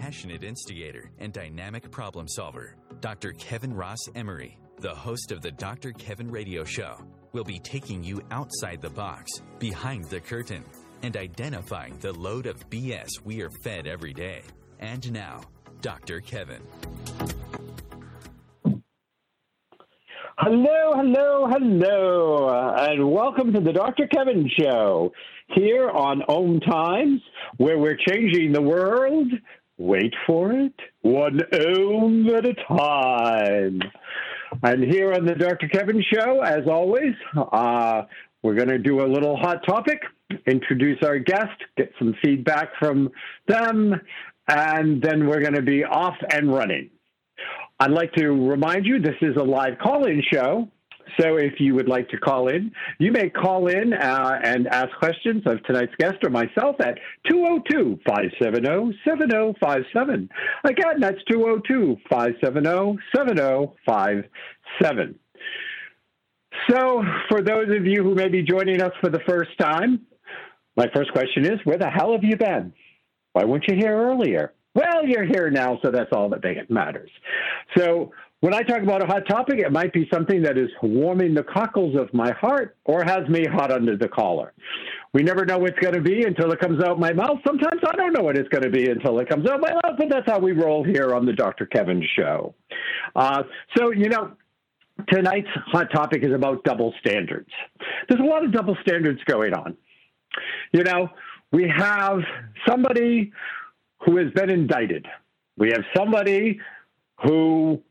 passionate instigator and dynamic problem solver, Dr. Kevin Ross Emery, the host of the Dr. Kevin Radio Show, will be taking you outside the box, behind the curtain, and identifying the load of BS we are fed every day. And now, Dr. Kevin. Hello, and welcome to the Dr. Kevin Show, here on Ohm Times, where we're changing the world, wait for it, one ohm at a time. And here on the Dr. Kevin Show, as always, we're going to do a little hot topic, introduce our guest, get some feedback from them, and then we're going to be off and running. I'd like to remind you this is a live call-in show, so if you would like to call in, you may call in and ask questions of tonight's guest or myself at 202-570-7057. Again, that's 202-570-7057. So for those of you who may be joining us for the first time, my first question is, where the hell have you been? Why weren't you here earlier? Well, you're here now, so that's all that matters. So when I talk about a hot topic, it might be something that is warming the cockles of my heart or has me hot under the collar. We never know what it's going to be until it comes out my mouth. Sometimes I don't know what it's going to be until it comes out my mouth, but that's how we roll here on the Dr. Kevin Show. Tonight's hot topic is about double standards. There's a lot of double standards going on. We have somebody who has been indicted. We have somebody who,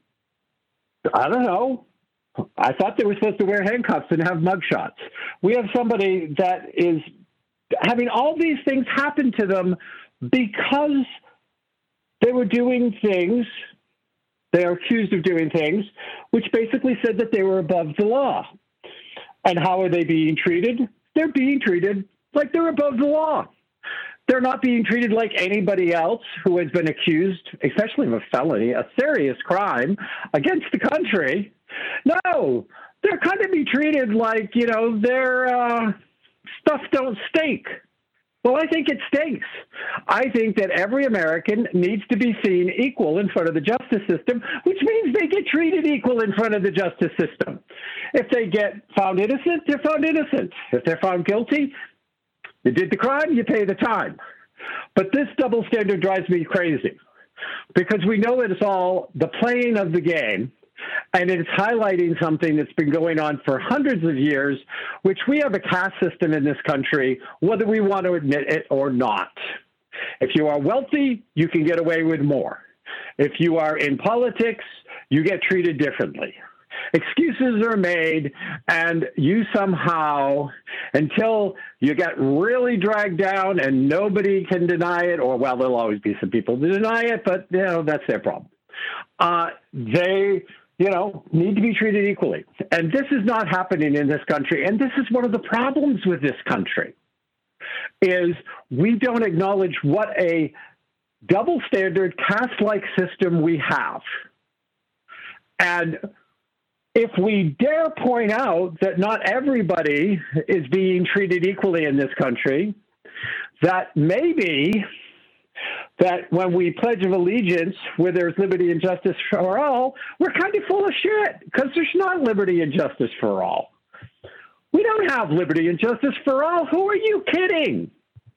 I don't know, I thought they were supposed to wear handcuffs and have mugshots. We have somebody that is having all these things happen to them because they were doing things, they are accused of doing things, which basically said that they were above the law. And how are they being treated? They're being treated like they're above the law. They're not being treated like anybody else who has been accused, especially of a felony, a serious crime against the country. No, they're kind of be treated like, their stuff don't stink. Well, I think it stinks. I think that every American needs to be seen equal in front of the justice system, which means they get treated equal in front of the justice system. If they get found innocent, they're found innocent. If they're found guilty, you did the crime, you pay the time. But this double standard drives me crazy because we know it's all the playing of the game, and it's highlighting something that's been going on for hundreds of years, which we have a caste system in this country, whether we want to admit it or not. If you are wealthy, you can get away with more. If you are in politics, you get treated differently. Excuses are made, and you somehow, until you get really dragged down and nobody can deny it, or, well, there'll always be some people who deny it, but, that's their problem. They, need to be treated equally. And this is not happening in this country, and this is one of the problems with this country, is we don't acknowledge what a double standard caste-like system we have. And if we dare point out that not everybody is being treated equally in this country, that maybe that when we pledge of allegiance where there's liberty and justice for all, we're kind of full of shit because there's not liberty and justice for all. We don't have liberty and justice for all. Who are you kidding?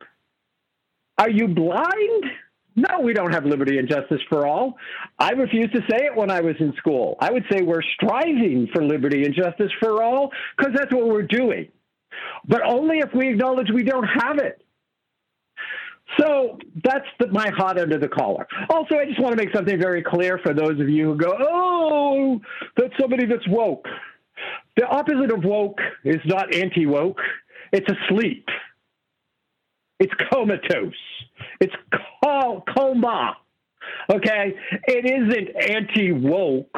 Are you blind? No, we don't have liberty and justice for all. I refused to say it when I was in school. I would say we're striving for liberty and justice for all because that's what we're doing. But only if we acknowledge we don't have it. So that's my hot under the collar. Also, I just want to make something very clear for those of you who go, oh, that's somebody that's woke. The opposite of woke is not anti-woke. It's asleep. It's comatose. It's coma. Okay? It isn't anti-woke,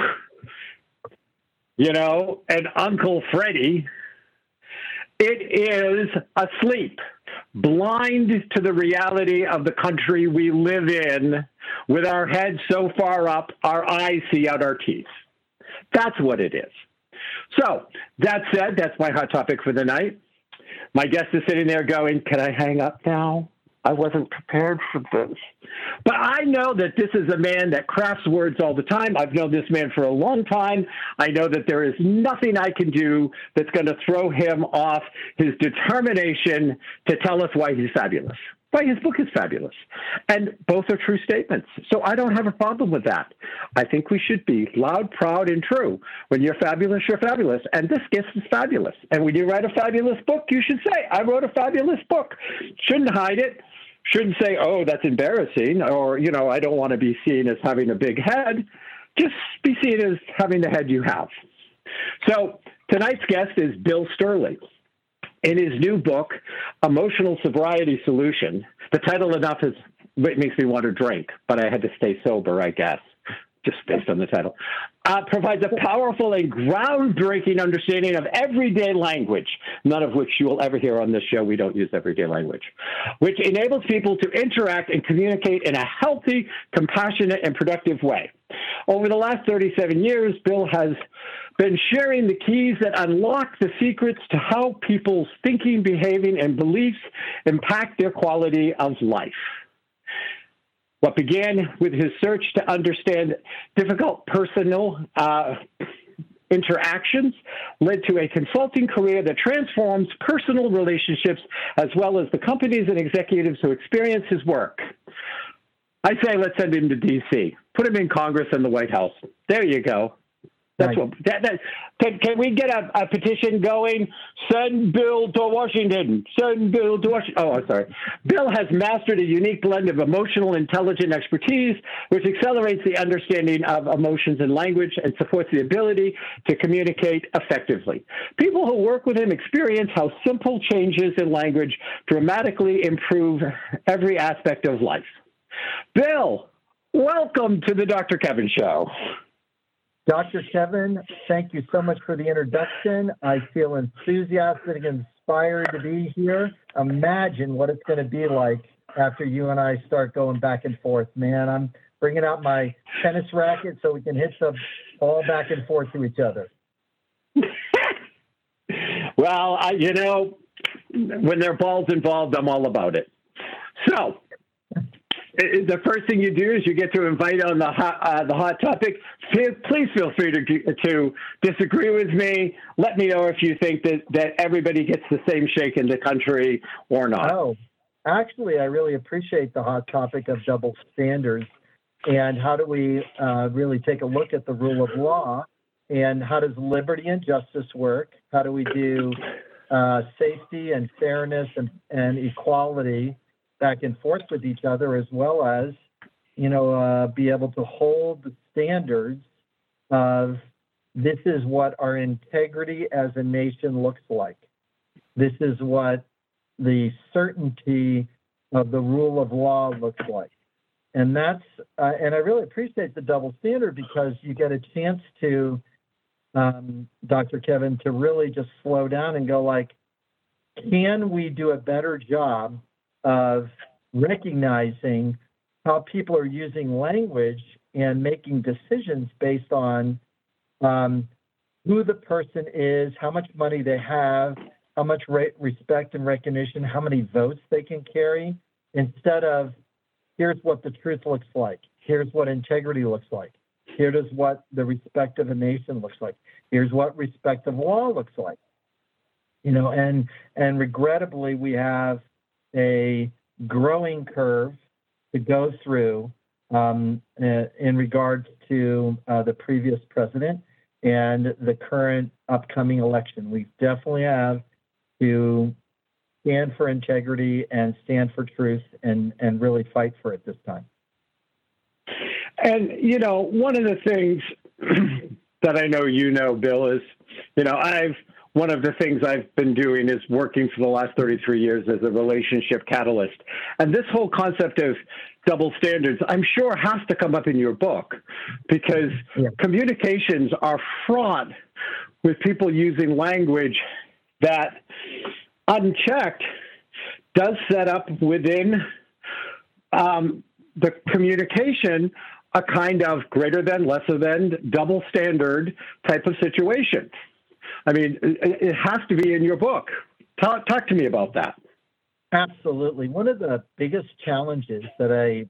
and Uncle Freddie. It is asleep, blind to the reality of the country we live in, with our heads so far up, our eyes see out our teeth. That's what it is. So, that said, that's my hot topic for the night. My guest is sitting there going, can I hang up now? I wasn't prepared for this. But I know that this is a man that crafts words all the time. I've known this man for a long time. I know that there is nothing I can do that's going to throw him off his determination to tell us why he's fabulous. Why his book is fabulous. And both are true statements. So I don't have a problem with that. I think we should be loud, proud, and true. When you're fabulous, you're fabulous. And this gift is fabulous. And when you write a fabulous book, you should say, I wrote a fabulous book. Shouldn't hide it. Shouldn't say, oh, that's embarrassing. Or, I don't want to be seen as having a big head. Just be seen as having the head you have. So tonight's guest is Bill Sterling. In his new book, Emotional Sobriety Solution, the title enough it makes me want to drink, but I had to stay sober, I guess, just based on the title, provides a powerful and groundbreaking understanding of everyday language, none of which you will ever hear on this show. We don't use everyday language, which enables people to interact and communicate in a healthy, compassionate, and productive way. Over the last 37 years, Bill has been sharing the keys that unlock the secrets to how people's thinking, behaving, and beliefs impact their quality of life. What began with his search to understand difficult personal interactions led to a consulting career that transforms personal relationships as well as the companies and executives who experience his work. I say let's send him to D.C., put him in Congress and the White House. There you go. That's right. Can we get a petition going? Send Bill to Washington. Send Bill to Washington. Oh, I'm sorry. Bill has mastered a unique blend of emotional intelligence expertise, which accelerates the understanding of emotions and language and supports the ability to communicate effectively. People who work with him experience how simple changes in language dramatically improve every aspect of life. Bill, welcome to the Dr. Kevin Show. Dr. Kevin, thank you so much for the introduction. I feel enthusiastic and inspired to be here. Imagine what it's going to be like after you and I start going back and forth. Man, I'm bringing out my tennis racket so we can hit the ball back and forth to each other. Well, when there are balls involved, I'm all about it. So, the first thing you do is you get to invite on the hot topic. Please feel free to disagree with me. Let me know if you think that everybody gets the same shake in the country or not. Oh, actually, I really appreciate the hot topic of double standards and how do we really take a look at the rule of law and how does liberty and justice work? How do we do safety and fairness and equality back and forth with each other, as well as, be able to hold the standards of this is what our integrity as a nation looks like. This is what the certainty of the rule of law looks like. And that's, and I really appreciate the double standard because you get a chance to, Dr. Kevin, to really just slow down and go like, can we do a better job of recognizing how people are using language and making decisions based on who the person is, how much money they have, how much respect and recognition, how many votes they can carry, instead of here's what the truth looks like, here's what integrity looks like, here's what the respect of a nation looks like, here's what respect of law looks like. And regrettably, we have a growing curve to go through in regards to the previous president and the current upcoming election. We definitely have to stand for integrity and stand for truth and really fight for it this time. And, one of the things that I know Bill, is, one of the things I've been doing is working for the last 33 years as a relationship catalyst. And this whole concept of double standards, I'm sure has to come up in your book because communications are fraught with people using language that, unchecked, does set up within the communication a kind of greater than, lesser than, double standard type of situation. I mean, it has to be in your book. Talk to me about that. Absolutely. One of the biggest challenges that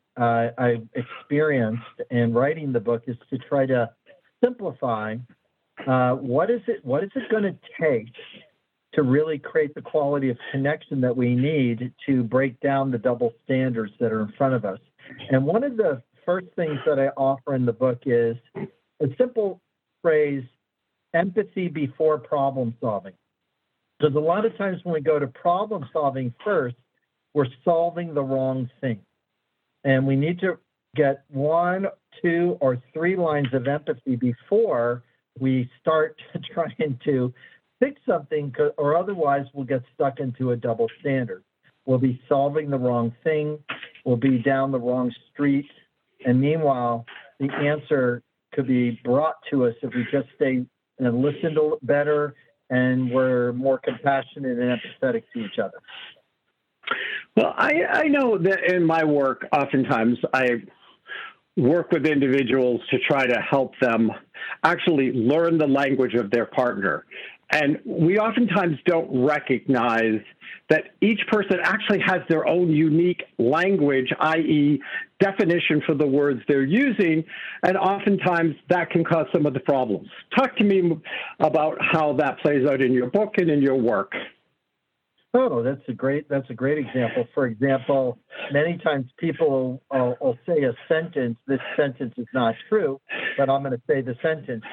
I experienced in writing the book is to try to simplify what is it going to take to really create the quality of connection that we need to break down the double standards that are in front of us. And one of the first things that I offer in the book is a simple phrase: empathy before problem solving. Because a lot of times when we go to problem solving first, we're solving the wrong thing. And we need to get 1, 2, or 3 lines of empathy before we start trying to fix something, or otherwise we'll get stuck into a double standard. We'll be solving the wrong thing, we'll be down the wrong street, and meanwhile, the answer could be brought to us if we just stay and listen to better, and we're more compassionate and empathetic to each other. Well, I know that in my work, oftentimes I work with individuals to try to help them actually learn the language of their partner. And we oftentimes don't recognize that each person actually has their own unique language, i.e. definition for the words they're using, and oftentimes that can cause some of the problems. Talk to me about how that plays out in your book and in your work. Oh, that's a great example. For example, many times people will say a sentence. This sentence is not true, but I'm going to say the sentence.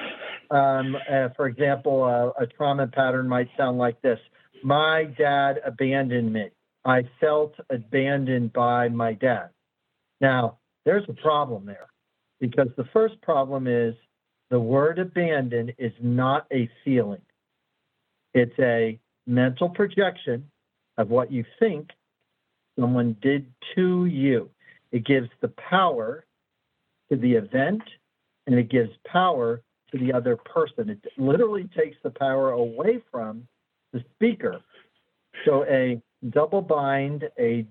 For example, a trauma pattern might sound like this: my dad abandoned me. I felt abandoned by my dad. Now, there's a problem there, because the first problem is the word abandon is not a feeling. It's a mental projection of what you think someone did to you. It gives the power to the event, and it gives power to the other person. It literally takes the power away from the speaker. So a double bind, the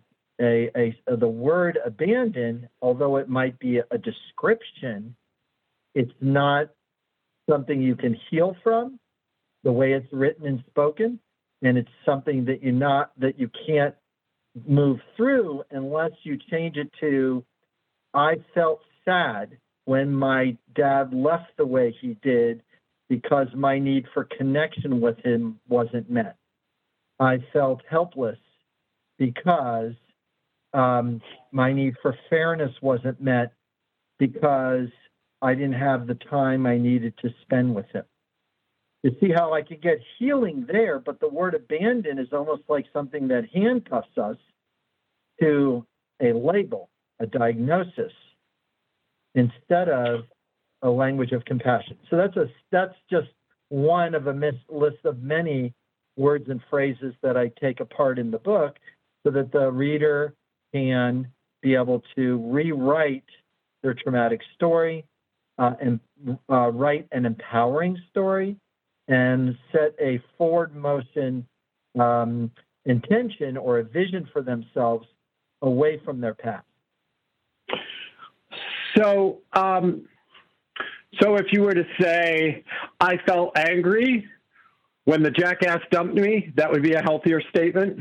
word abandon, although it might be a description, it's not something you can heal from the way it's written and spoken, and it's something that you can't move through unless you change it to, I felt sad when my dad left the way he did because my need for connection with him wasn't met. I felt helpless because my need for fairness wasn't met because I didn't have the time I needed to spend with him. You see how I could get healing there, but the word abandon is almost like something that handcuffs us to a label, a diagnosis, instead of a language of compassion. So that's just one of a list of many words and phrases that I take apart in the book so that the reader can be able to rewrite their traumatic story and write an empowering story and set a forward motion intention or a vision for themselves away from their past. So if you were to say, I felt angry when the jackass dumped me, that would be a healthier statement?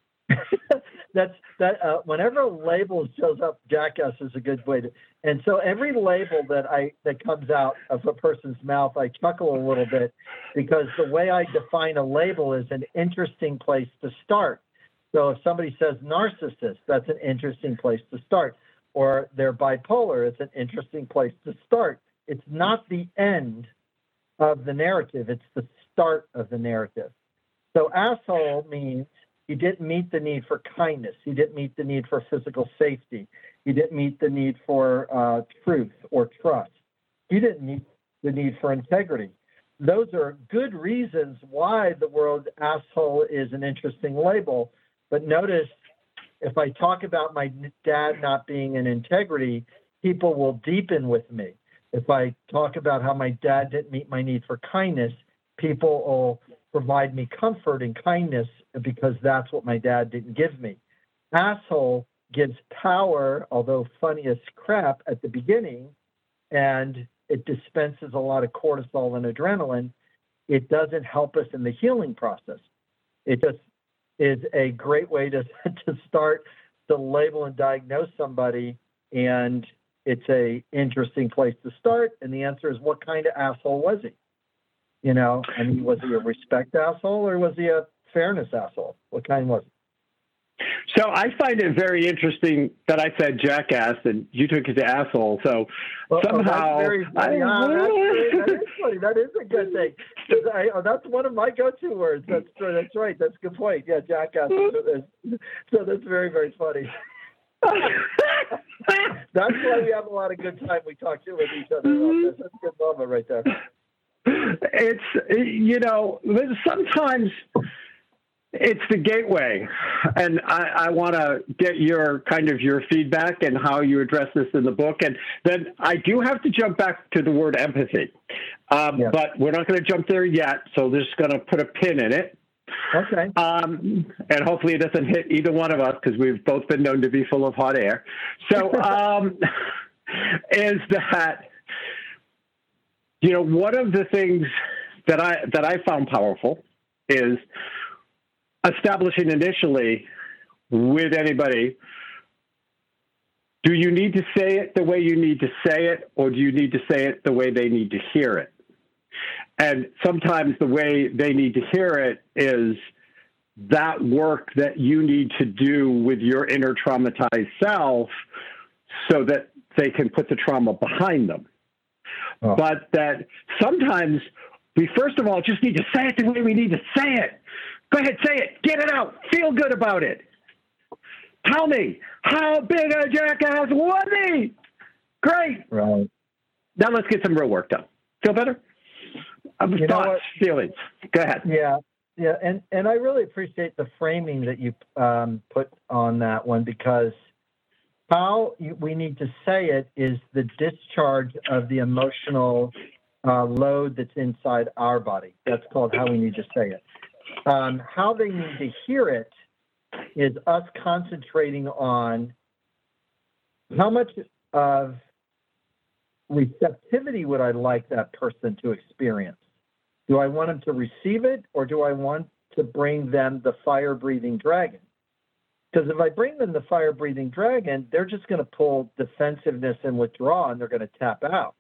Whenever a label shows up, jackass is a good way to. And so every label that comes out of a person's mouth, I chuckle a little bit, because the way I define a label is an interesting place to start. So if somebody says narcissist, that's an interesting place to start. Or they're bipolar, it's an interesting place to start. It's not the end of the narrative, it's the start of the narrative. So asshole means he didn't meet the need for kindness. He didn't meet the need for physical safety. He didn't meet the need for truth or trust. He didn't meet the need for integrity. Those are good reasons why the word asshole is an interesting label. But notice, if I talk about my dad not being in integrity, people will deepen with me. If I talk about how my dad didn't meet my need for kindness, people will provide me comfort and kindness because that's what my dad didn't give me. Asshole gives power, although funny as crap at the beginning, and it dispenses a lot of cortisol and adrenaline. It doesn't help us in the healing process. It just is a great way to start to label and diagnose somebody, and it's a interesting place to start. And the answer is, what kind of asshole was he? You know, I mean, was he a respect asshole or was he a fairness asshole? What kind was he? So I find it very interesting that I said jackass and you took it to asshole. So somehow... That's very funny. That is funny. That is a good thing. That's one of my go-to words. That's right. That's a good point. Yeah, jackass. So that's very, very funny. That's why we have a lot of good time. We talk with each other about this. That's a good moment right there. It's, you know, sometimes it's the gateway. And I want to get your feedback and how you address this in the book. And then I do have to jump back to the word empathy. Yes. But we're not going to jump there yet. So we're just going to put a pin in it. Okay. And hopefully it doesn't hit either one of us because we've both been known to be full of hot air. So is that, you know, one of the things that I found powerful is establishing initially with anybody, do you need to say it the way you need to say it, or do you need to say it the way they need to hear it? And sometimes the way they need to hear it is that work that you need to do with your inner traumatized self so that they can put the trauma behind them. Oh. But that sometimes we, first of all, just need to say it the way we need to say it. Go ahead, say it. Get it out. Feel good about it. Tell me, how big a jackass was he? Great. Right. Now let's get some real work done. Feel better? Thoughts, feelings. Go ahead. Yeah. And I really appreciate the framing that you put on that one, because how we need to say it is the discharge of the emotional load that's inside our body. That's called how we need to say it. How they need to hear it is us concentrating on how much of receptivity would I like that person to experience. Do I want them to receive it, or do I want to bring them the fire-breathing dragon? Because if I bring them the fire-breathing dragon, they're just going to pull defensiveness and withdraw, and they're going to tap out.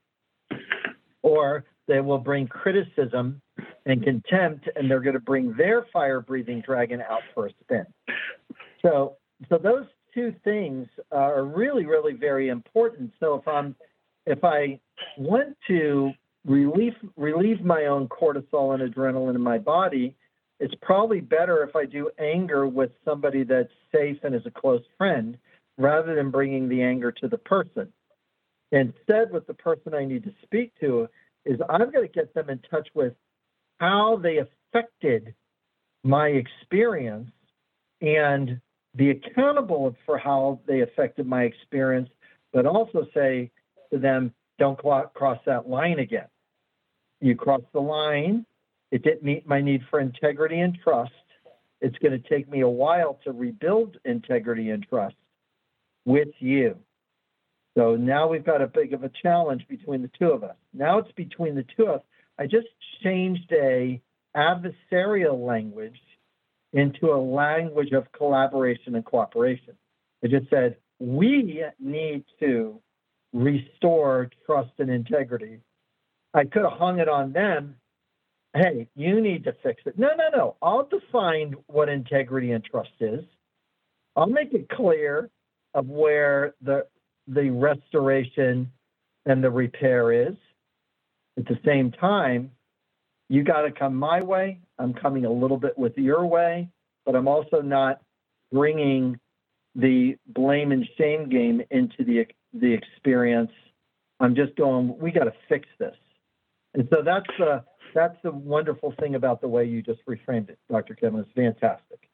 Or they will bring criticism and contempt, and they're going to bring their fire-breathing dragon out for a spin. So those two things are really, really very important. So if I want to relieve my own cortisol and adrenaline in my body, it's probably better if I do anger with somebody that's safe and is a close friend, rather than bringing the anger to the person. Instead, with the person I need to speak to is I'm going to get them in touch with how they affected my experience and be accountable for how they affected my experience, but also say to them, don't cross that line again. You crossed the line. It didn't meet my need for integrity and trust. It's going to take me a while to rebuild integrity and trust with you. So now we've got a big of a challenge between the two of us. Now it's between the two of us. I just changed a adversarial language into a language of collaboration and cooperation. I just said, we need to restore trust and integrity. I could have hung it on them. Hey, you need to fix it. No. I'll define what integrity and trust is. I'll make it clear of where the restoration and the repair is. At the same time, you got to come my way. I'm coming a little bit with your way, but I'm also not bringing the blame and shame game into the experience. I'm just going, we got to fix this. And so that's the wonderful thing about the way you just reframed it, Dr. Kevin. It's fantastic.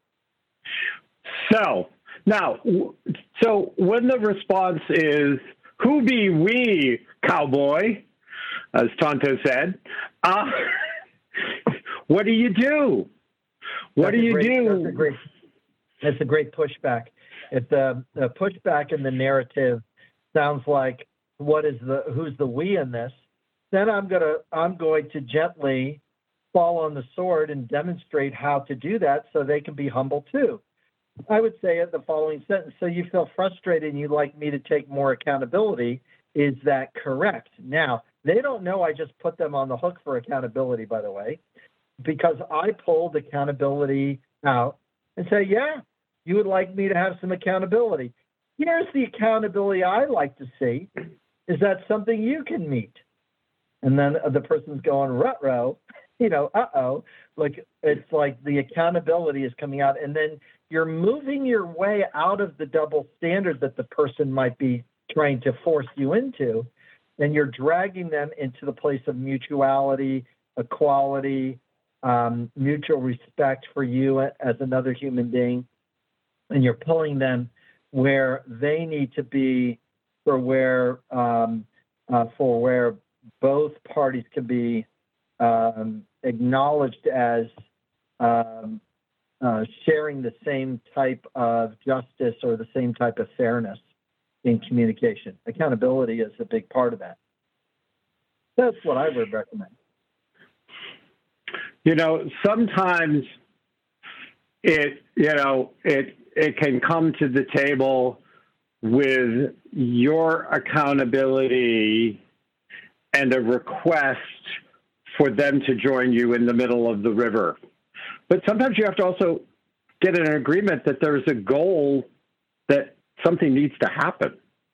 So when the response is, who be we, cowboy, as Tonto said, what do you do? What do you do? That's a great pushback. If the pushback in the narrative sounds like who's the we in this, then I'm going to gently fall on the sword and demonstrate how to do that so they can be humble too. I would say the following sentence: so you feel frustrated and you'd like me to take more accountability. Is that correct? Now, they don't know I just put them on the hook for accountability, by the way, because I pulled accountability out and say, yeah, you would like me to have some accountability. Here's the accountability I like to see. Is that something you can meet? And then the person's going, ruh-roh, uh-oh. Like, it's like the accountability is coming out. And then you're moving your way out of the double standard that the person might be trying to force you into. And you're dragging them into the place of mutuality, equality, mutual respect for you as another human being. And you're pulling them where they need to be for where both parties can be acknowledged as sharing the same type of justice or the same type of fairness in communication. Accountability is a big part of that. That's what I would recommend. Sometimes it can come to the table with your accountability and a request for them to join you in the middle of the river. But sometimes you have to also get an agreement that there's a goal, that something needs to happen.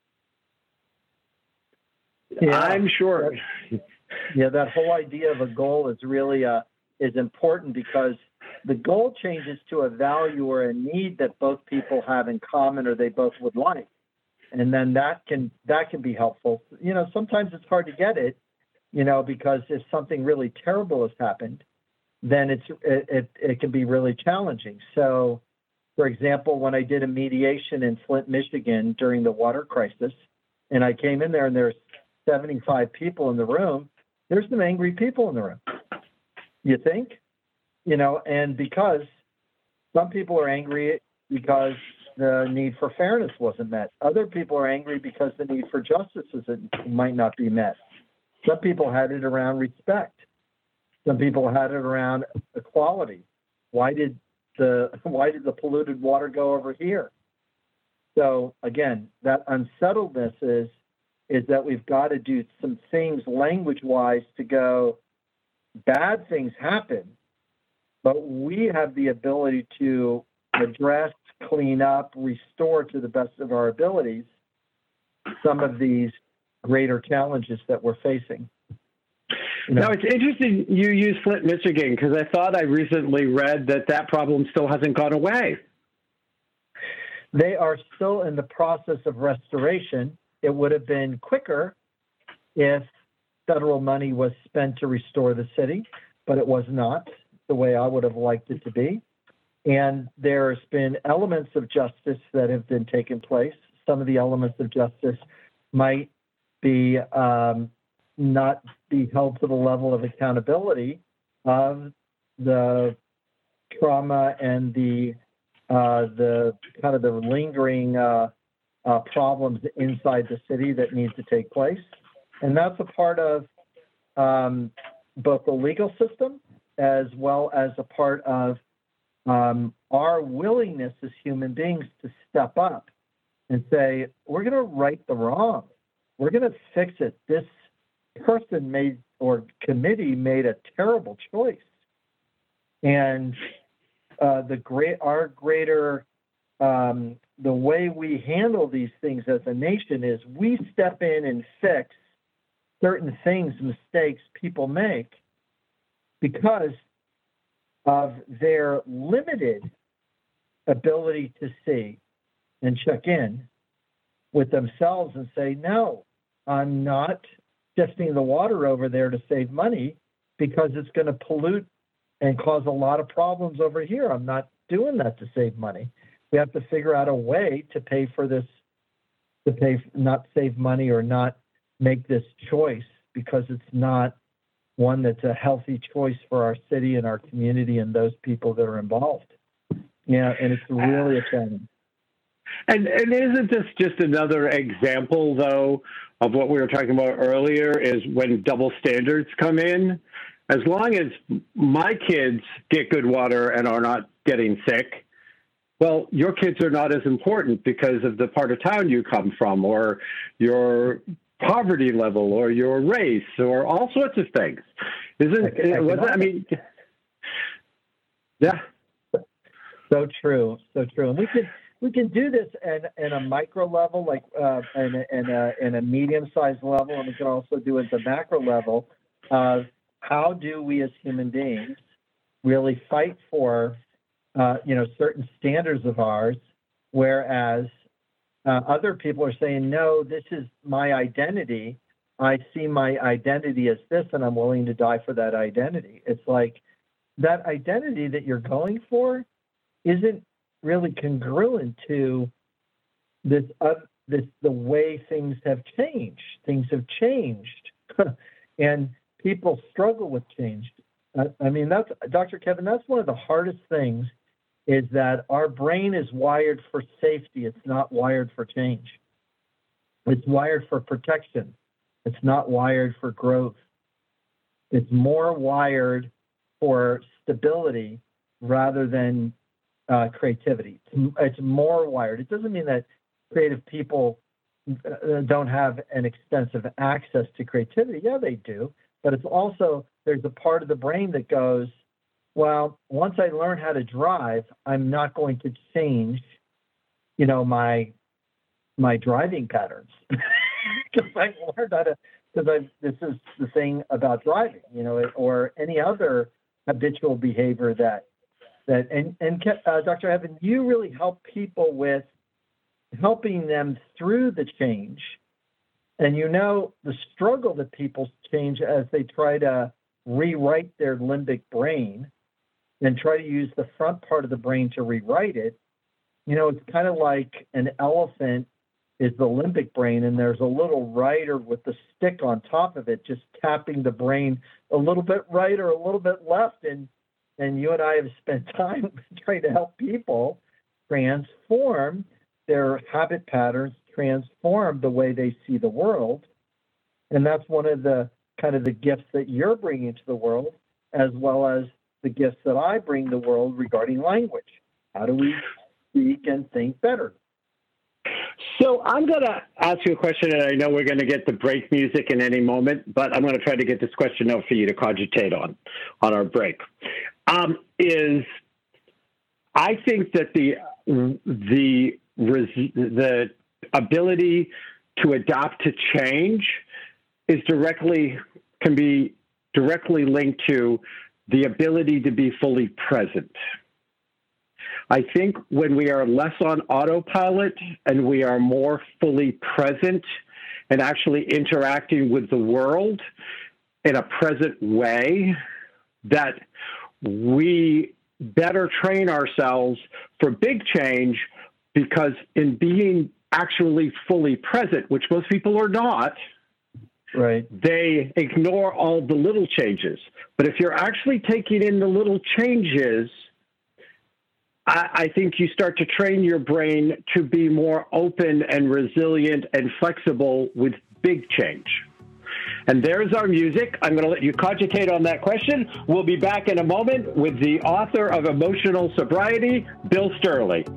Yeah, I'm sure. That whole idea of a goal is really is important, because the goal changes to a value or a need that both people have in common or they both would like. And then that can be helpful. Sometimes it's hard to get it, because if something really terrible has happened, then it can be really challenging. So, for example, when I did a mediation in Flint, Michigan during the water crisis, and I came in there and there's 75 people in the room, there's some angry people in the room. You think? And because some people are angry because the need for fairness wasn't met. Other people are angry because the need for justice might not be met. Some people had it around respect. Some people had it around equality. Why did the polluted water go over here? So again, that unsettledness is that we've got to do some things language-wise to go, bad things happen, but we have the ability to address, clean up, restore to the best of our abilities some of these greater challenges that we're facing. Now, it's interesting you use Flint, Michigan, because I thought I recently read that problem still hasn't gone away. They are still in the process of restoration. It would have been quicker if federal money was spent to restore the city, but it was not the way I would have liked it to be. And there's been elements of justice that have been taking place. Some of the elements of justice might be not be held to the level of accountability of the trauma and the kind of the lingering problems inside the city that need to take place. And that's a part of both the legal system as well as a part of our willingness as human beings to step up and say, we're going to right the wrong. We're going to fix it. This person made, or committee made, a terrible choice. And the way we handle these things as a nation is we step in and fix certain things, mistakes people make because of their limited ability to see and check in with themselves and say, no, I'm not shifting the water over there to save money because it's going to pollute and cause a lot of problems over here. I'm not doing that to save money. We have to figure out a way to pay for this, not save money or not make this choice because it's not one that's a healthy choice for our city and our community and those people that are involved. Yeah, and it's really a challenge. And isn't this just another example, though, of what we were talking about earlier, is when double standards come in? as long as my kids get good water and are not getting sick, well, your kids are not as important because of the part of town you come from or your poverty level or your race or all sorts of things. I mean, yeah. So true. And we can do this in a micro level, like in a medium-sized level, and we can also do it at the macro level of how do we as human beings really fight for certain standards of ours, whereas other people are saying, no, this is my identity. I see my identity as this, and I'm willing to die for that identity. It's like that identity that you're going for isn't really congruent to the way things have changed. Things have changed, and people struggle with change. I mean, that's Dr. Kevin. That's one of the hardest things. Is that our brain is wired for safety. It's not wired for change. It's wired for protection. It's not wired for growth. It's more wired for stability rather than creativity. It's more wired. It doesn't mean that creative people don't have an extensive access to creativity. Yeah, they do. But it's also, there's a part of the brain that goes, well, once I learn how to drive, I'm not going to change, my driving patterns because I've learned how to. Because this is the thing about driving, or any other habitual behavior that Dr. Evan, you really help people with helping them through the change, and the struggle that people change as they try to rewrite their limbic brain. And try to use the front part of the brain to rewrite it. It's kind of like an elephant is the limbic brain, and there's a little rider with the stick on top of it, just tapping the brain a little bit right or a little bit left. And you and I have spent time trying to help people transform their habit patterns, transform the way they see the world. And that's one of the kind of the gifts that you're bringing to the world, as well as the gifts that I bring the world regarding language. How do we speak and think better? So I'm going to ask you a question, and I know we're going to get the break music in any moment, but I'm going to try to get this question out for you to cogitate on our break. I think that the ability to adapt to change can be directly linked to the ability to be fully present. I think when we are less on autopilot and we are more fully present and actually interacting with the world in a present way, that we better train ourselves for big change, because in being actually fully present, which most people are not, right, they ignore all the little changes. But if you're actually taking in the little changes, I think you start to train your brain to be more open and resilient and flexible with big change. And there's our music. I'm going to let you cogitate on that question. We'll be back in a moment with the author of Emotional Sobriety, Bill Sterling.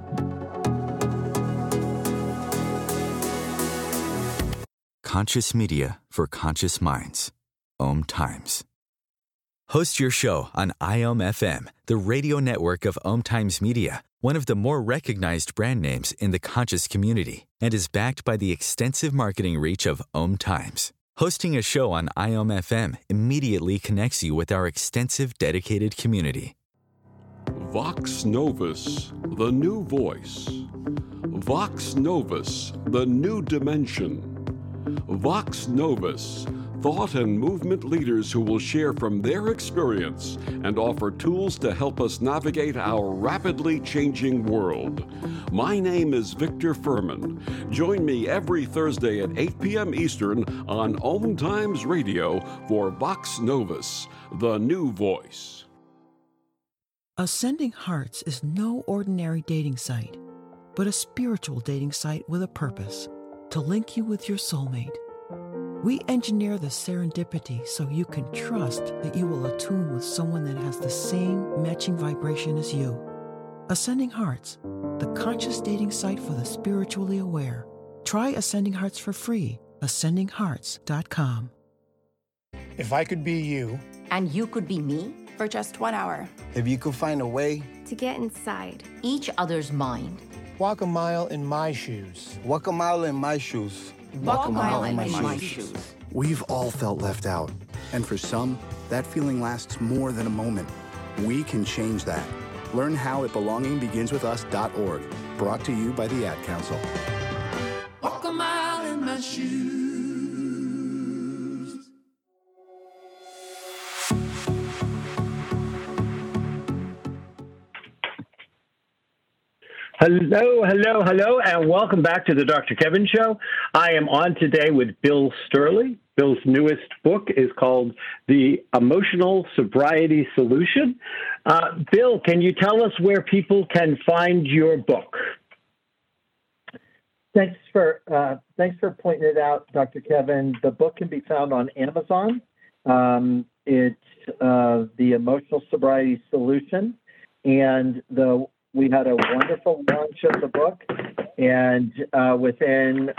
Conscious media for conscious minds. Om Times. Host your show on IOM FM, the radio network of Om Times Media, one of the more recognized brand names in the conscious community, and is backed by the extensive marketing reach of Om Times. Hosting a show on IOM FM immediately connects you with our extensive dedicated community. Vox Novus, the new voice. Vox Novus, the new dimension. Vox Novus, thought and movement leaders who will share from their experience and offer tools to help us navigate our rapidly changing world. My name is Victor Furman. Join me every Thursday at 8 p.m. Eastern on Om Times Radio for Vox Novus, the new voice. Ascending Hearts is no ordinary dating site, but a spiritual dating site with a purpose: to link you with your soulmate. We engineer the serendipity so you can trust that you will attune with someone that has the same matching vibration as you. Ascending Hearts, the conscious dating site for the spiritually aware. Try Ascending Hearts for free. AscendingHearts.com. If I could be you. And you could be me for just 1 hour. If you could find a way to get inside each other's mind. Walk a mile in my shoes. Walk a mile in my shoes. Walk a mile in my shoes. We've all felt left out. And for some, that feeling lasts more than a moment. We can change that. Learn how at belongingbeginswithus.org. Brought to you by the Ad Council. Walk a mile in my shoes. Hello, and welcome back to the Dr. Kevin Show. I am on today with Bill Sterling. Bill's newest book is called The Emotional Sobriety Solution. Bill, can you tell us where people can find your book? Thanks for pointing it out, Dr. Kevin. The book can be found on Amazon. It's The Emotional Sobriety Solution, and we had a wonderful launch of the book, and within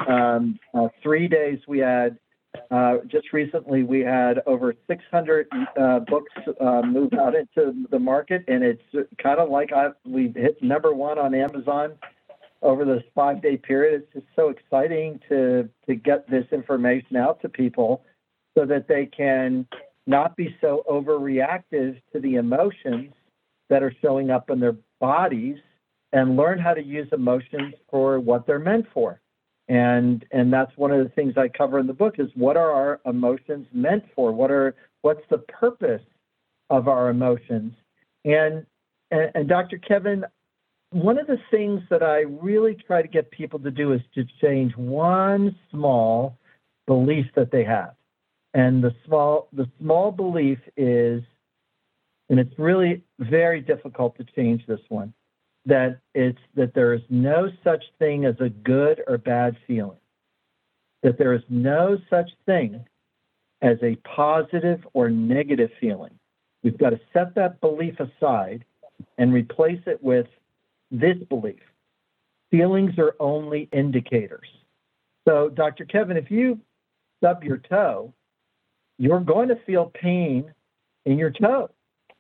3 days, we had just recently we had over 600 books move out into the market, and it's kind of like we hit number one on Amazon over this 5-day period. It's just so exciting to get this information out to people so that they can not be so overreactive to the emotions that are showing up in their bodies and learn how to use emotions for what they're meant for. And that's one of the things I cover in the book is what are our emotions meant for? What's the purpose of our emotions? And Dr. Kevin, one of the things that I really try to get people to do is to change one small belief that they have. And the small belief is, and it's really very difficult to change this one, that there is no such thing as a good or bad feeling, that there is no such thing as a positive or negative feeling. We've got to set that belief aside and replace it with this belief. Feelings are only indicators. So, Dr. Kevin, if you stub your toe, you're going to feel pain in your toe.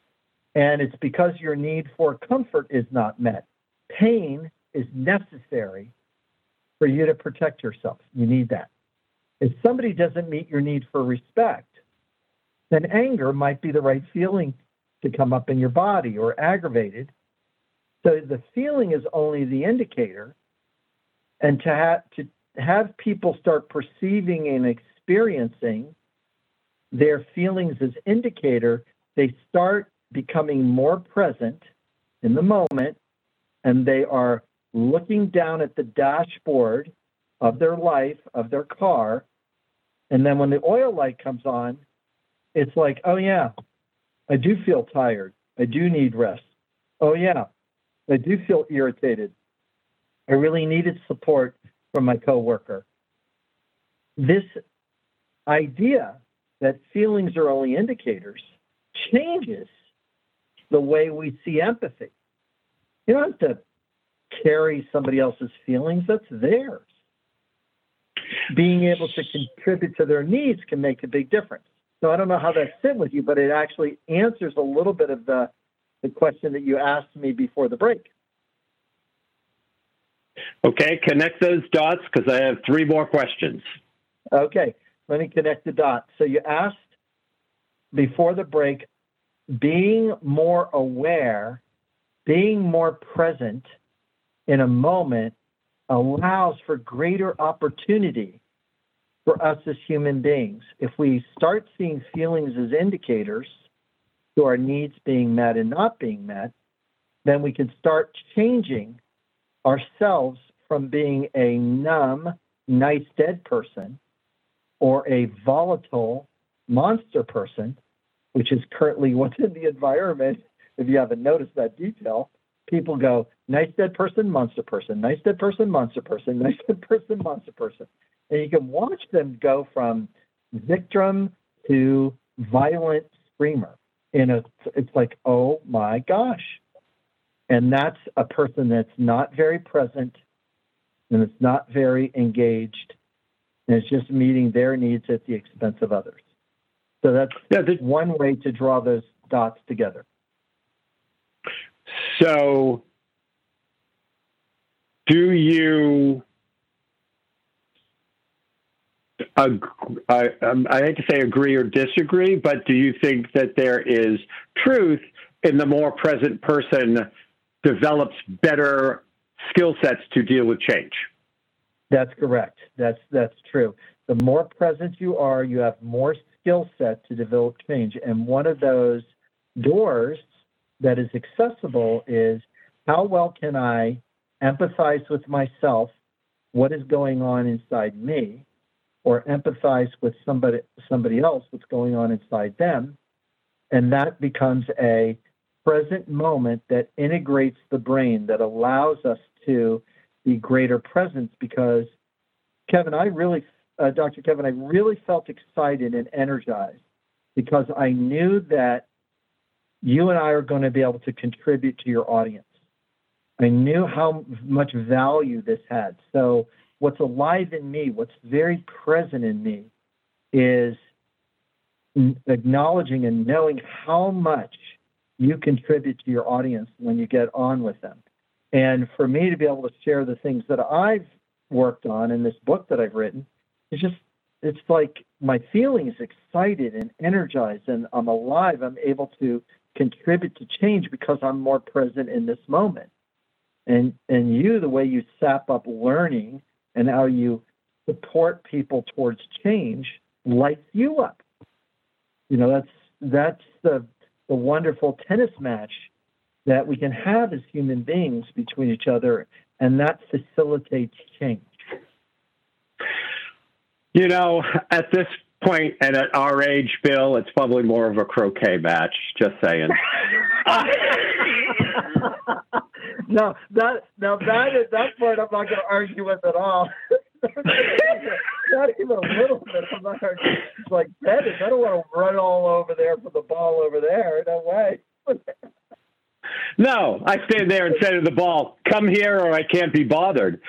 And it's because your need for comfort is not met. Pain is necessary for you to protect yourself. You need that. If somebody doesn't meet your need for respect, then anger might be the right feeling to come up in your body, or aggravated. So the feeling is only the indicator. And to have people start perceiving and experiencing their feelings as indicator, they start becoming more present in the moment, and they are looking down at the dashboard of their life, of their car, and then when the oil light comes on, it's like, oh yeah, I do feel tired. I do need rest. Oh yeah, I do feel irritated. I really needed support from my coworker. This idea that feelings are only indicators changes the way we see empathy. You don't have to carry somebody else's feelings, that's theirs. Being able to contribute to their needs can make a big difference. So I don't know how that fit with you, but it actually answers a little bit of the question that you asked me before the break. Okay, connect those dots because I have 3 more questions. Okay, let me connect the dots. So you asked before the break, being more aware, being more present in a moment allows for greater opportunity for us as human beings. If we start seeing feelings as indicators to our needs being met and not being met, then we can start changing ourselves from being a numb, nice, dead person or a volatile monster person, which is currently what's in the environment. If you haven't noticed that detail, people go, nice dead person, monster person, nice dead person, monster person, nice dead person, monster person. And you can watch them go from victim to violent screamer. And it's like, oh my gosh. And that's a person that's not very present and it's not very engaged. And it's just meeting their needs at the expense of others. So that's one way to draw those dots together. So do you, I hate to say agree or disagree, but do you think that there is truth in the more present person develops better skill sets to deal with change? That's correct. That's true. The more present you are, you have more skill set to develop change. And one of those doors that is accessible is how well can I empathize with myself, what is going on inside me, or empathize with somebody else, what's going on inside them. And that becomes a present moment that integrates the brain, that allows us to be greater presence. Because Kevin, Dr. Kevin, I really felt excited and energized because I knew that you and I are going to be able to contribute to your audience. I knew how much value this had. So what's alive in me, what's very present in me is acknowledging and knowing how much you contribute to your audience when you get on with them. And for me to be able to share the things that I've worked on in this book that I've written, it's like my feelings excited and energized, and I'm alive. I'm able to contribute to change because I'm more present in this moment. And you, the way you sap up learning and how you support people towards change lights you up. You know, that's the wonderful tennis match that we can have as human beings between each other, and that facilitates change. You know, at this point and at our age, Bill, it's probably more of a croquet match, just saying. No, that part I'm not going to argue with at all. Not even a little bit. I'm not arguing. It's like tennis. I don't want to run all over there for the ball over there. No way. No, I stand there and say to the ball, come here or I can't be bothered.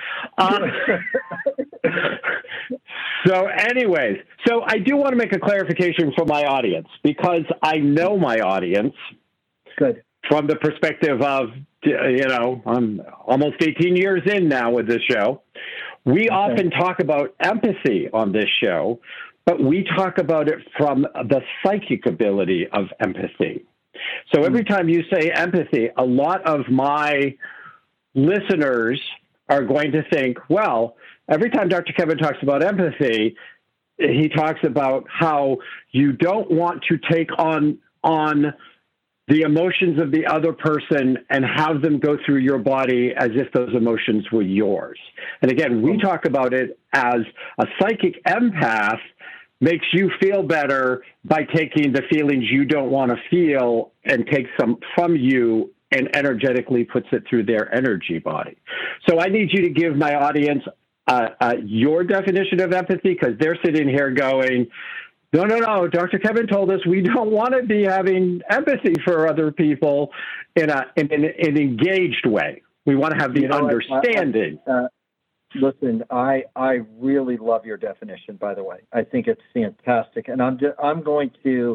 So anyways, I do want to make a clarification for my audience because I know my audience. Good. From the perspective of, you know, I'm almost 18 years in now with this show. We often talk about empathy on this show, but we talk about it from the psychic ability of empathy. So every time you say empathy, a lot of my listeners are going to think, well, every time Dr. Kevin talks about empathy, he talks about how you don't want to take on the emotions of the other person and have them go through your body as if those emotions were yours. And again, we talk about it as a psychic empath makes you feel better by taking the feelings you don't want to feel and takes some from you and energetically puts it through their energy body. So I need you to give my audience your definition of empathy, because they're sitting here going, no, Dr. Kevin told us we don't want to be having empathy for other people in an engaged way. We want to have the understanding. Listen, I really love your definition, by the way. I think it's fantastic. And I'm going to,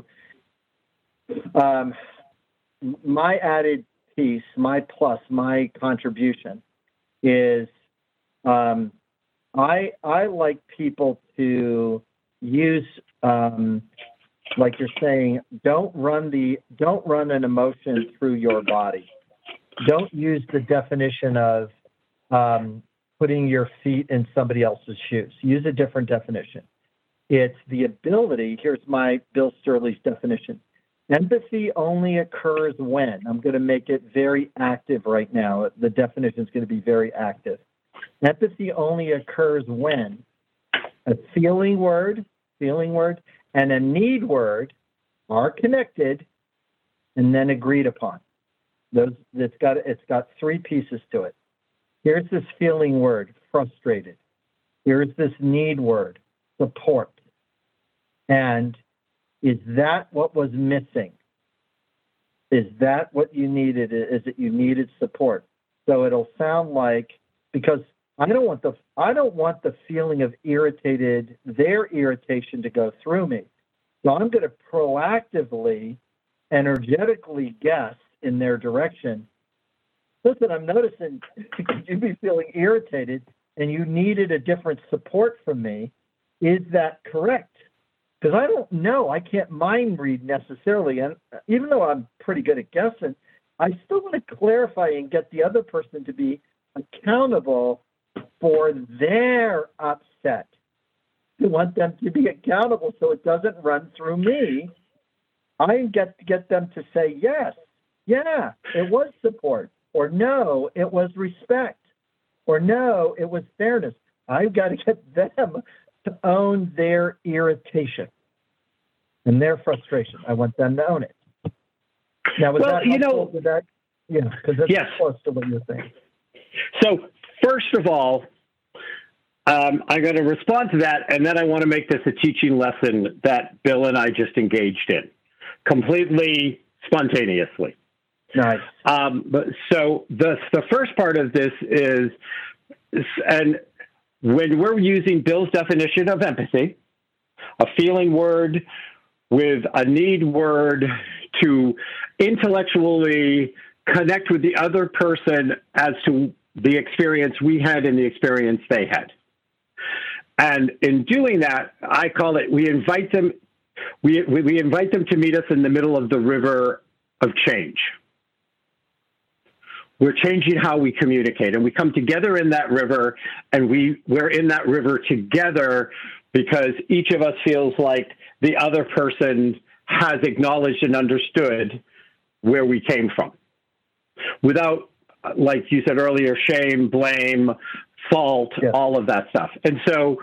my added piece, my plus, my contribution is I like people to use, like you're saying, don't run an emotion through your body. Don't use the definition of putting your feet in somebody else's shoes. Use a different definition. It's the ability. Here's my Bill Sturley's definition. Empathy only occurs when, I'm going to make it very active right now. The definition is going to be very active. Empathy only occurs when a feeling word, and a need word are connected and then agreed upon. It's got three pieces to it. Here's this feeling word, frustrated. Here's this need word, support. And is that what was missing? Is that what you needed? Is it you needed support? So it'll sound like, because I don't want the feeling of their irritation to go through me. So I'm going to proactively, energetically guess in their direction. Listen, I'm noticing you'd be feeling irritated and you needed a different support from me. Is that correct? Because I don't know. I can't mind read necessarily. And even though I'm pretty good at guessing, I still want to clarify and get the other person to be accountable for their upset. I want them to be accountable so it doesn't run through me. I get them to say, yes, yeah, it was support. Or no, it was respect. Or no, it was fairness. I've got to get them to own their irritation and their frustration. I want them to own it. Now, was that helpful? Yeah, because that's close to what you're saying. So, first of all, I'm going to respond to that, and then I want to make this a teaching lesson that Bill and I just engaged in, completely spontaneously. Nice. So the first part of this is, and when we're using Bill's definition of empathy, a feeling word with a need word to intellectually connect with the other person as to the experience we had and the experience they had. And in doing that, I call it, we invite them to meet us in the middle of the river of change. We're changing how we communicate, and we come together in that river, and we're in that river together because each of us feels like the other person has acknowledged and understood where we came from, without, like you said earlier, shame, blame, fault, all of that stuff. And so,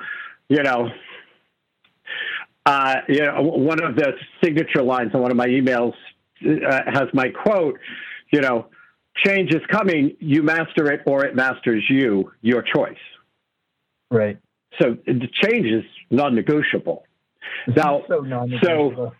one of the signature lines on one of my emails has my quote, change is coming, you master it or it masters you, your choice. Right. So the change is non-negotiable. Now, so non-negotiable.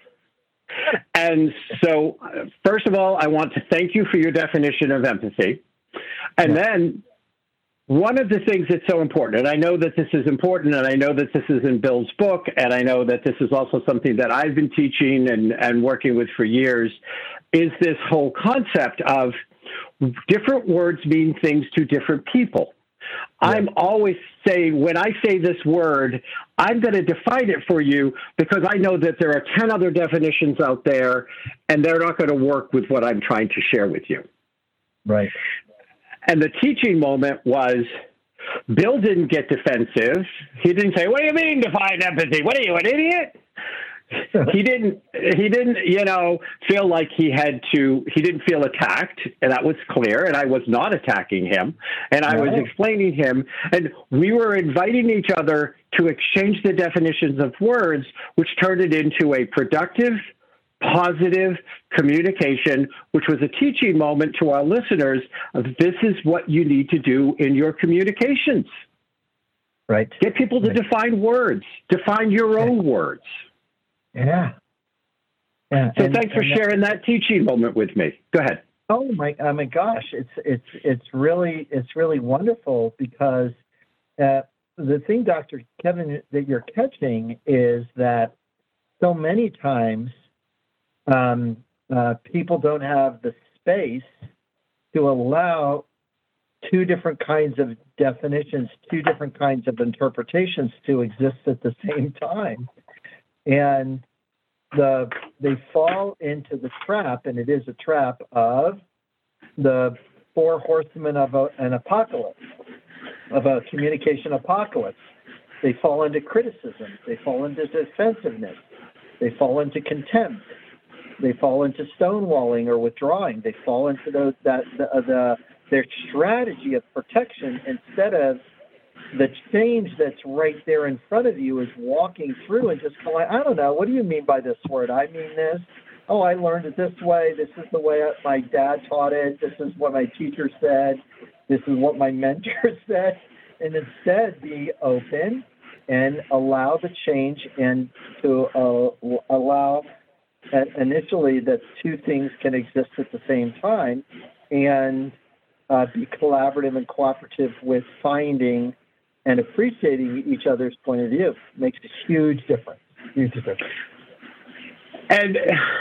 So first of all, I want to thank you for your definition of empathy. And then one of the things that's so important, and I know that this is important, and I know that this is in Bill's book, and I know that this is also something that I've been teaching and working with for years, is this whole concept of different words mean things to different people. Yeah. I'm always saying, when I say this word, I'm going to define it for you because I know that there are 10 other definitions out there, and they're not going to work with what I'm trying to share with you. Right. And the teaching moment was, Bill didn't get defensive. He didn't say, what do you mean define empathy? What are you, an idiot? He didn't, feel like he didn't feel attacked, and that was clear, and I was not attacking him, and I was explaining him, and we were inviting each other to exchange the definitions of words, which turned it into a productive, positive communication, which was a teaching moment to our listeners of this is what you need to do in your communications. Right. Get people to define words, define your own words. Yeah. So thanks for sharing that teaching moment with me. Go ahead. Oh my gosh, it's really wonderful because the thing, Dr. Kevin, that you're catching is that so many times people don't have the space to allow two different kinds of definitions, two different kinds of interpretations to exist at the same time. And they fall into the trap, and it is a trap of the four horsemen of an apocalypse, of a communication apocalypse. They fall into criticism. They fall into defensiveness. They fall into contempt. They fall into stonewalling or withdrawing. They fall into their strategy of protection instead of the change that's right there in front of you is walking through and just going, I don't know, what do you mean by this word? I mean this. Oh, I learned it this way. This is the way my dad taught it. This is what my teacher said. This is what my mentor said. And instead be open and allow the change and to allow initially that two things can exist at the same time and be collaborative and cooperative with finding and appreciating each other's point of view. Makes a huge difference. Huge difference. And,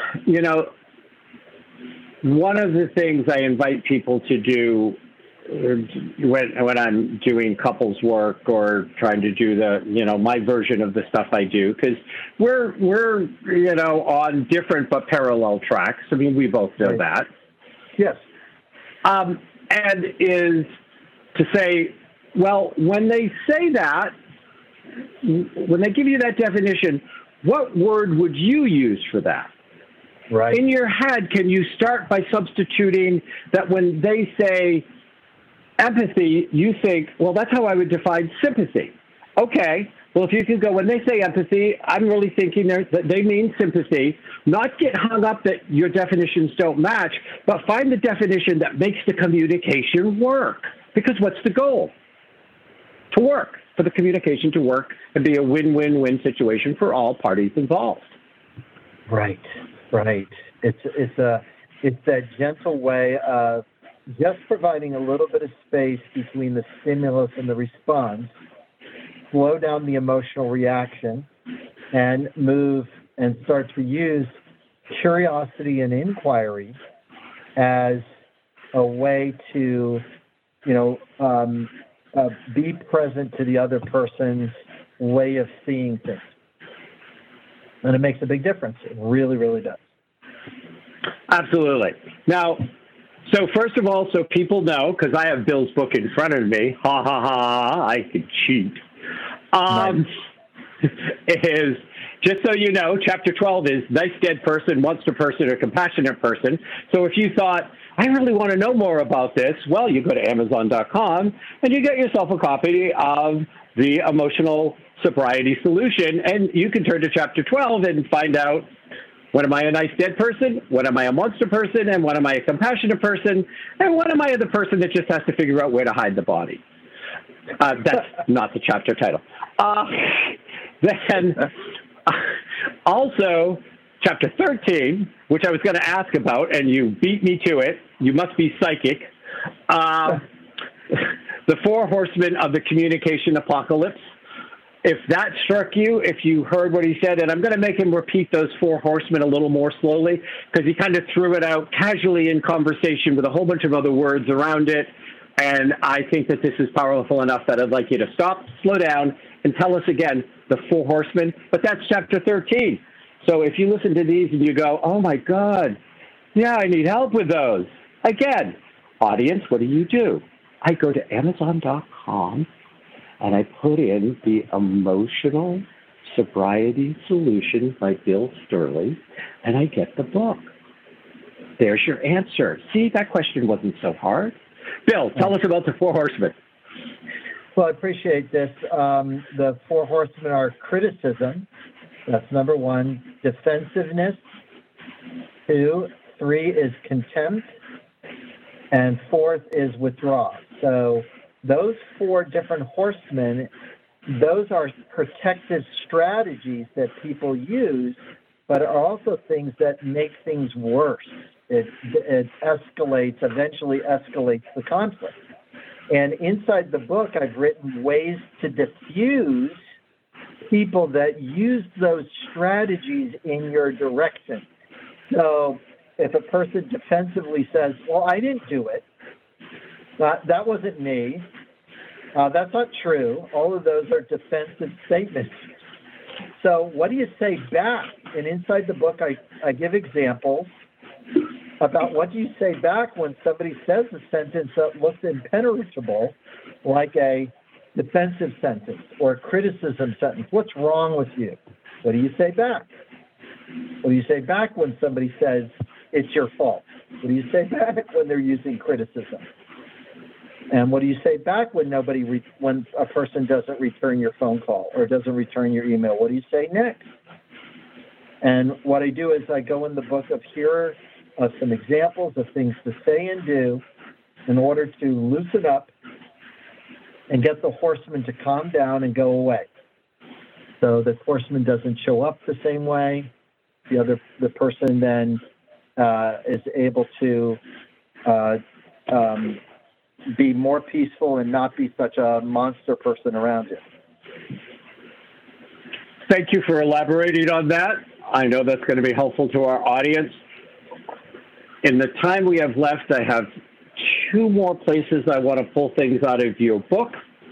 one of the things I invite people to do when I'm doing couples work or trying to do my version of the stuff I do, because we're on different but parallel tracks. I mean, we both know that. Yes. And is to say, well, when they say that, when they give you that definition, what word would you use for that? Right. In your head, can you start by substituting that when they say empathy, you think, well, that's how I would define sympathy. Okay. Well, if you could go, when they say empathy, I'm really thinking that they mean sympathy. Not get hung up that your definitions don't match, but find the definition that makes the communication work. Because what's the goal? To work, for the communication to work and be a win-win-win situation for all parties involved. Right. It's that gentle way of just providing a little bit of space between the stimulus and the response, slow down the emotional reaction, and move and start to use curiosity and inquiry as a way to, be present to the other person's way of seeing things. And it makes a big difference. It really, really does. Absolutely. Now, so first of all, so people know, because I have Bill's book in front of me, I could cheat, is, just so you know, Chapter 12 is nice, dead person, monster person, or compassionate person. So if you thought, I really want to know more about this, well, you go to Amazon.com and you get yourself a copy of the Emotional Sobriety Solution, and you can turn to Chapter 12 and find out, when am I a nice dead person? When am I a monster person? And when am I a compassionate person? And when am I the person that just has to figure out where to hide the body? That's not the chapter title. Then also, Chapter 13, which I was going to ask about, and you beat me to it. You must be psychic. The 4 horsemen of the communication apocalypse. If that struck you, if you heard what he said, and I'm going to make him repeat those 4 horsemen a little more slowly, because he kind of threw it out casually in conversation with a whole bunch of other words around it, and I think that this is powerful enough that I'd like you to stop, slow down, and tell us again the 4 horsemen, but that's Chapter 13. So if you listen to these and you go, oh my God, yeah, I need help with those. Again, audience, what do? I go to Amazon.com and I put in the Emotional Sobriety Solution by Bill Sterling, and I get the book. There's your answer. See, that question wasn't so hard. Bill, tell us about the 4 horsemen. Well, I appreciate this. The 4 horsemen are criticism. That's number 1. Defensiveness. 2. 3 is contempt. And 4th is withdrawal. So those 4 different horsemen, those are protective strategies that people use, but are also things that make things worse. It eventually escalates the conflict. And inside the book, I've written ways to diffuse people that use those strategies in your direction. So if a person defensively says, well, I didn't do it, that wasn't me, that's not true. All of those are defensive statements. So what do you say back? And inside the book, I give examples about what do you say back when somebody says a sentence that looks impenetrable, like a defensive sentence or a criticism sentence. What's wrong with you? What do you say back? What do you say back when somebody says it's your fault? What do you say back when they're using criticism? And what do you say back when when a person doesn't return your phone call or doesn't return your email? What do you say next? And what I do is I go in the book of here are some examples of things to say and do in order to loosen up and get the horseman to calm down and go away. So the horseman doesn't show up the same way. The person then is able to be more peaceful and not be such a monster person around you. Thank you for elaborating on that. I know that's going to be helpful to our audience. In the time we have left, I have 2 more places I want to pull things out of your book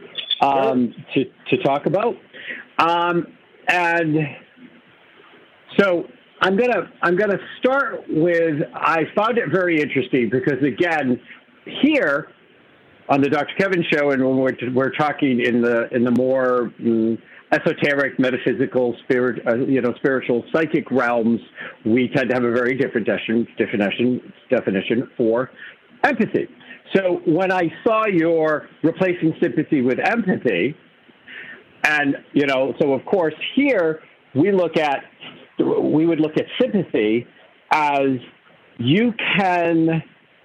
to talk about. And so I'm gonna start with, I found it very interesting because, again, here on the Dr. Kevin Show, and when we're talking in the more esoteric, metaphysical, spiritual, psychic realms, we tend to have a very different definition for empathy. So when I saw your replacing sympathy with empathy, and so of course here we would look at sympathy as you can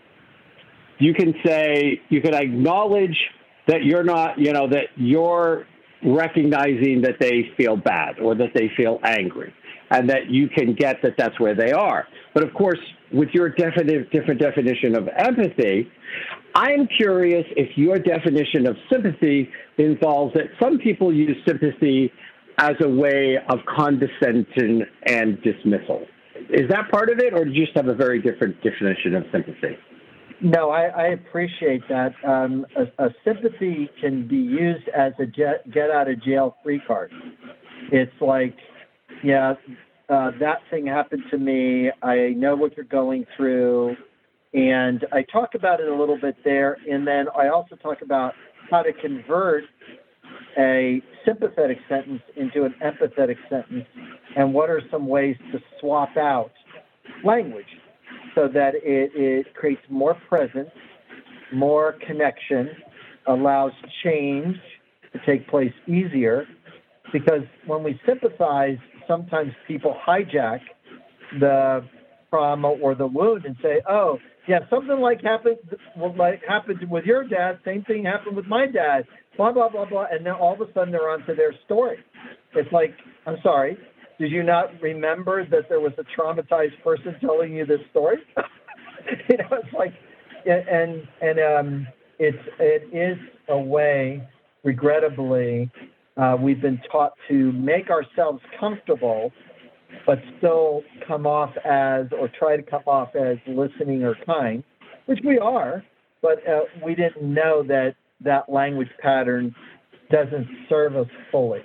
acknowledge that you're not, that you're recognizing that they feel bad or that they feel angry, and that you can get that that's where they are. But of course, with your different definition of empathy, I'm curious if your definition of sympathy involves that some people use sympathy as a way of condescension and dismissal. Is that part of it, or do you just have a very different definition of sympathy? No, I appreciate that. A sympathy can be used as a get-out-of-jail-free card. It's like, that thing happened to me. I know what you're going through. And I talk about it a little bit there. And then I also talk about how to convert a sympathetic sentence into an empathetic sentence, and what are some ways to swap out language so that it creates more presence, more connection, allows change to take place easier. Because when we sympathize, sometimes people hijack the trauma or the wound and say, "Oh, yeah, something like happened with your dad. Same thing happened with my dad. Blah blah blah blah." And then all of a sudden they're onto their story. It's like, I'm sorry, did you not remember that there was a traumatized person telling you this story? It's like, and it is a way, regrettably, we've been taught to make ourselves comfortable, but still come off as, or try to come off as, listening or kind, which we are, but we didn't know that language pattern doesn't serve us fully.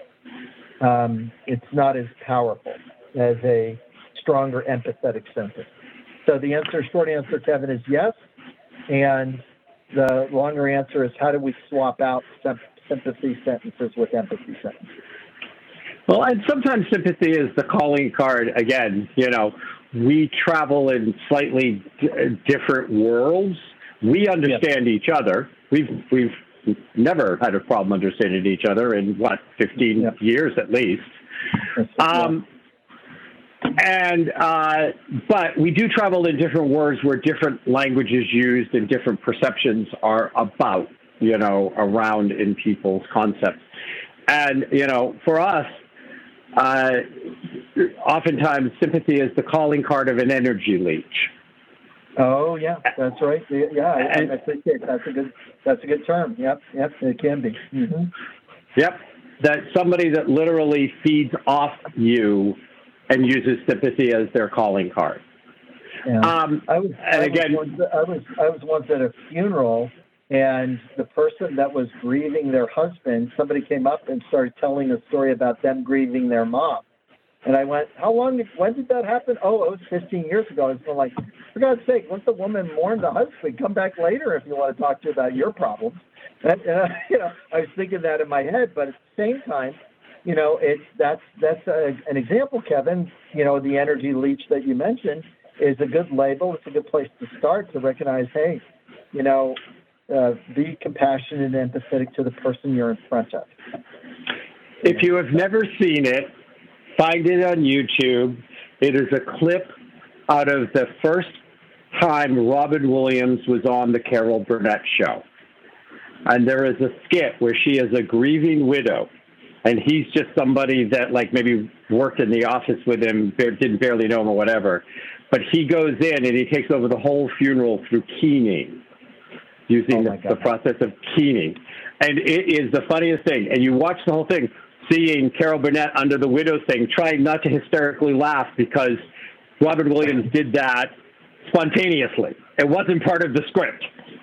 It's not as powerful as a stronger empathetic sentence. So the short answer, Kevin, is yes. And the longer answer is, how do we swap out sympathy sentences with empathy sentences? Well, and sometimes sympathy is the calling card. Again, we travel in slightly different worlds. We understand each other. We've never had a problem understanding each other in 15 years at least. But we do travel in different worlds where different languages used and different perceptions are about, around in people's concepts. And, for us, oftentimes sympathy is the calling card of an energy leech. Oh yeah, that's right. Yeah, I appreciate it. That's a good term. Yep, it can be. Mm-hmm. Yep, that somebody that literally feeds off you and uses sympathy as their calling card. Yeah. I was once at a funeral, and the person that was grieving their husband, somebody came up and started telling a story about them grieving their mom. And I went, when did that happen? Oh, it was 15 years ago. It's like, for God's sake, once the woman mourned the husband, come back later if you want to talk to her about your problems. And, I was thinking that in my head, but at the same time, that's an example, Kevin. The energy leech that you mentioned is a good label. It's a good place to start to recognize, hey, be compassionate and empathetic to the person you're in front of. If you have never seen it, find it on YouTube. It is a clip out of the first time Robin Williams was on the Carol Burnett show. And there is a skit where she is a grieving widow. and he's just somebody that like maybe worked in the office with him, didn't barely know him or whatever. But he goes in and he takes over the whole funeral through keening, using the process of keening. And it is the funniest thing. And you watch the whole thing, seeing Carol Burnett under the widow's thing, trying not to hysterically laugh because Robin Williams did that spontaneously. It wasn't part of the script.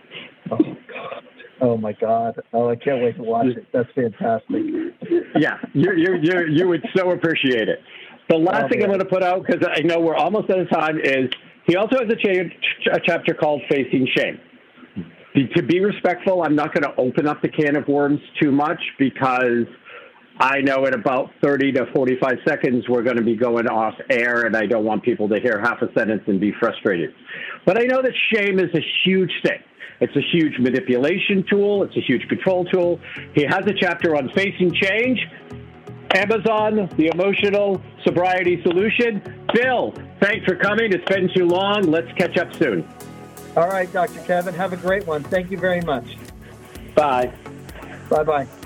Oh my God! Oh, I can't wait to watch it. That's fantastic. Yeah, you would so appreciate it. The last thing I'm going to put out, because I know we're almost out of time, is he also has a chapter called Facing Shame. To be respectful, I'm not going to open up the can of worms too much because I know in about 30 to 45 seconds we're going to be going off air, and I don't want people to hear half a sentence and be frustrated. But I know that shame is a huge thing. It's a huge manipulation tool. It's a huge control tool. He has a chapter on facing change. Amazon, the emotional sobriety solution. Bill, thanks for coming. It's been too long. Let's catch up soon. All right, Dr. Kevin. Have a great one. Thank you very much. Bye. Bye-bye.